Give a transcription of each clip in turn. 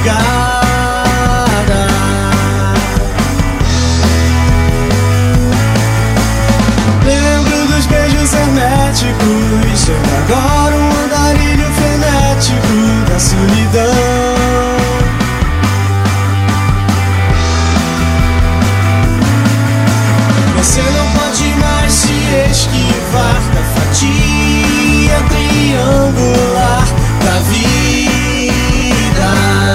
madrugada. Lembro dos beijos herméticos, chega agora um andarilho frenético da solidão. Você não pode mais se esquivar da fatia triangular da vida.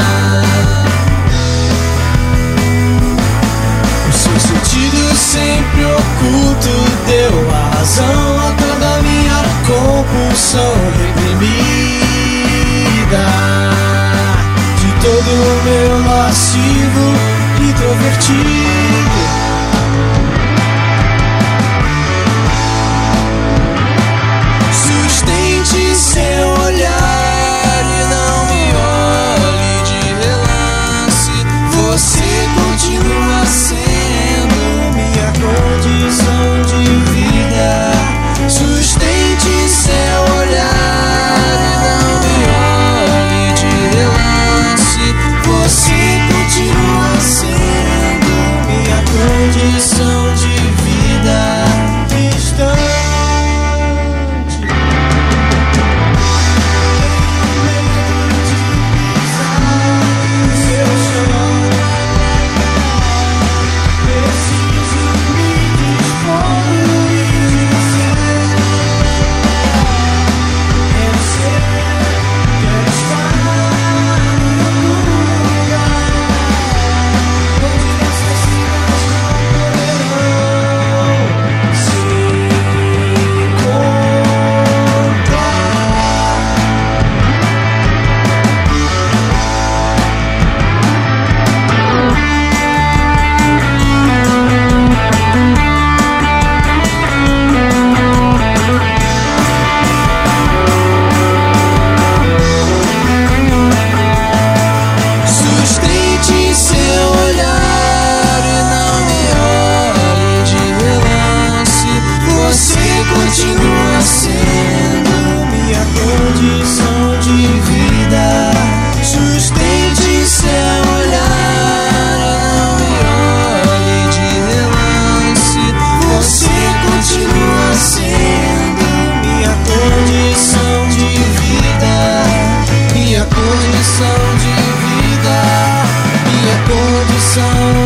O seu sentido sempre oculto deu a razão a toda minha compulsão reprimida. De todo o meu lascivo introvertido. Sustente seu olhar e não me olhe de relance. Você continua sendo minha condição de vida. Sustente seu olhar e não me olhe de relance. Você continua sendo minha condição de vida. Distante. Continua sendo minha condição de vida. Sustente seu olhar e não me olhe de relance. Você continua sendo minha condição de vida. Minha condição de vida. Minha condição